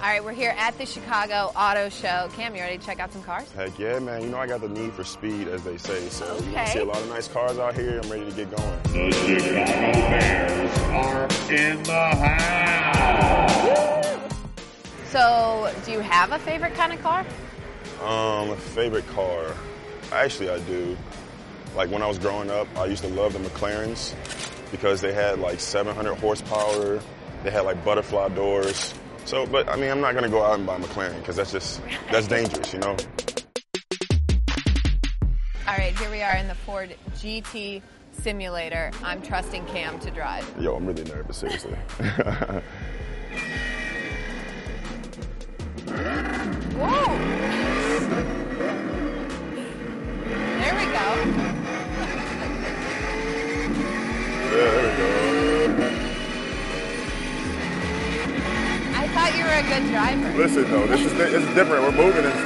All right, we're here at the Chicago Auto Show. Cam, you ready to check out some cars? Heck yeah, man. You know I got the need for speed, as they say. So you're going to see a lot of nice cars out here. I'm ready to get going. The Chicago Bears are in the house. So, do you have a favorite kind of car? Favorite car? Actually, I do. Like when I was growing up, I used to love the McLarens because they had like 700 horsepower. They had like butterfly doors. So, but I mean, I'm not going to go out and buy McLaren because that's dangerous, you know? All right, here we are in the Ford GT Simulator. I'm trusting Cam to drive. Yo, I'm really nervous, seriously. Whoa! There we go. There we go. I thought you were a good driver. Listen, though, it's different. We're moving and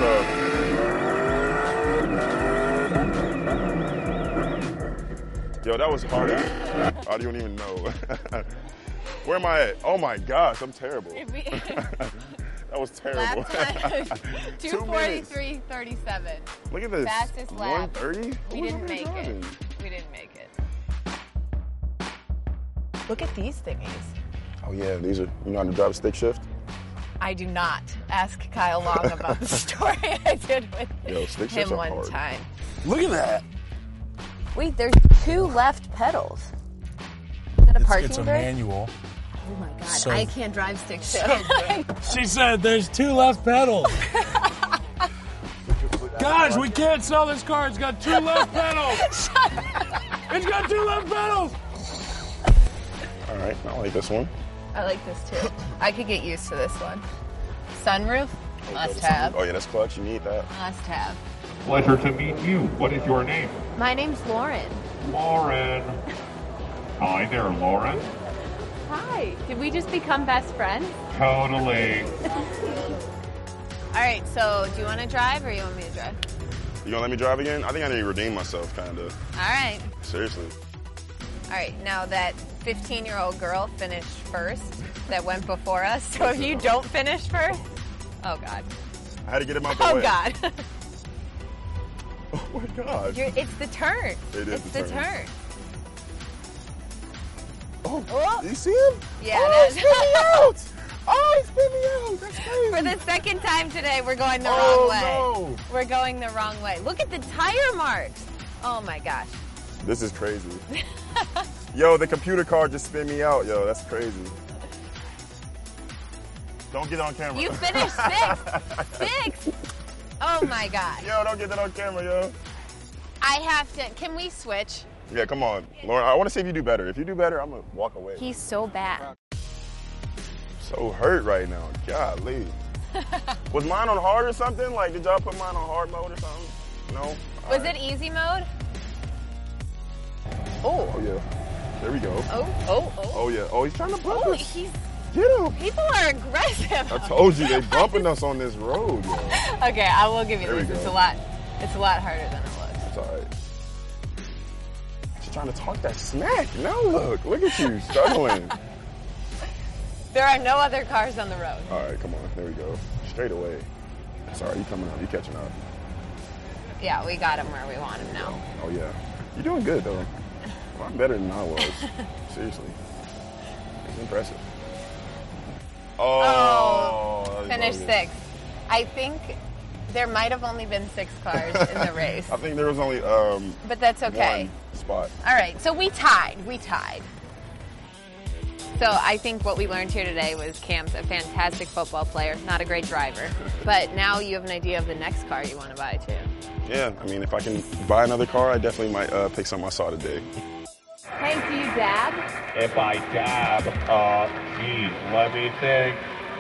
stuff. Yo, that was hard. I don't even know. Where am I at? Oh my gosh, I'm terrible. That was terrible. Lap time, 2:43.37. Look at this. Fastest lap. 1:30? We didn't make it. We didn't make it. Look at these thingies. Oh yeah, these are, you know how to drive a stick shift? I do not. Ask Kyle Long about the story I did with stick him shifts are one hard. time. Look at that. Wait, there's 2 left pedals. Is that a parking It's a brake? manual. Oh my god, So- I can't drive stick shift. She said there's 2 left pedals. Guys, we can't sell this car. It's got 2 left pedals. It's got 2 left pedals. All right, I like this one. I like this too. I could get used to this one. Sunroof? Must have. Oh yeah, that's clutch. You need that. Must have. Pleasure to meet you. What is your name? My name's Lauren. Lauren. Hi there, Lauren. Hi. Did we just become best friends? Totally. All right, so do you want to drive or you want me to drive? You gonna let me drive again? I think I need to redeem myself, kind of. All right. Seriously. All right, now that 15-year-old girl finished first that went before us, so if you don't finish first, oh God. I had to get him out the Oh way. God. Oh my gosh. It's the turn. It is It's the the turn. turn. Oh, Oh. you see him? Yeah, Oh, he that's- spit me out. Oh, he spit me out. That's crazy. For the second time today, we're going the wrong way. No. We're going the wrong way. Look at the tire marks. Oh my gosh. This is crazy. Yo, the computer card just spit me out. Yo, that's crazy. Don't get on camera. You finished 6. Oh my God. Yo, don't get that on camera, yo. I have to. Can we switch? Yeah, come on. Lauren, I want to see if you do better. If you do better, I'm going to walk away. He's so bad. So hurt right now. Golly. Was mine on hard or something? Like, did y'all put mine on hard mode or something? No? Was it easy mode? Oh, yeah. There we go. Oh. Oh, yeah. Oh, he's trying to bump Oh, us. he's. Get him. People are aggressive. I told you, they bumping us on this road, yo. Okay, I will give you There we this. go. It's a lot harder than it looks. It's all right. She's trying to talk that smack. No, look at you, struggling. There are no other cars on the road. All right, come on. There we go. Straight away. Sorry, you coming up. You catching up. Yeah, we got him where we want him now. Oh, yeah. You're doing good, though. A lot better than I was. Seriously. It's impressive. Oh. that was Finished bogus. 6th. I think there might have only been 6 cars in the race, I think there was only but that's okay. one spot. All right, so we tied. So I think what we learned here today was Cam's a fantastic football player, not a great driver. But now you have an idea of the next car you want to buy too. Yeah, I mean, if I can buy another car, I definitely might pick something I saw today. Hey, do you dab? If I dab, geez, let me think.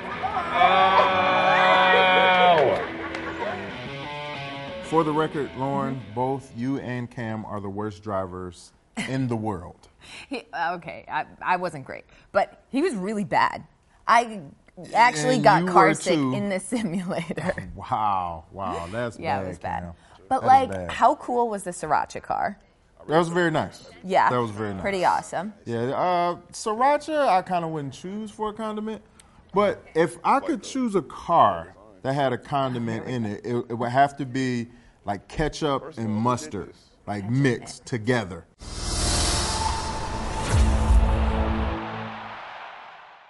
Oh! For the record, Lauren, both you and Cam are the worst drivers in the world. Okay, I wasn't great, but he was really bad. I actually And got you car were sick too. in the simulator. Wow, that's Yeah, bad. it was bad. Cam. But That is like, bad. how cool was the Sriracha car? That was very nice. Yeah, That was very nice. Pretty awesome. Yeah, sriracha, I kind of wouldn't choose for a condiment. But if I could choose a car that had a condiment in it, it would have to be like ketchup and mustard, like mixed together.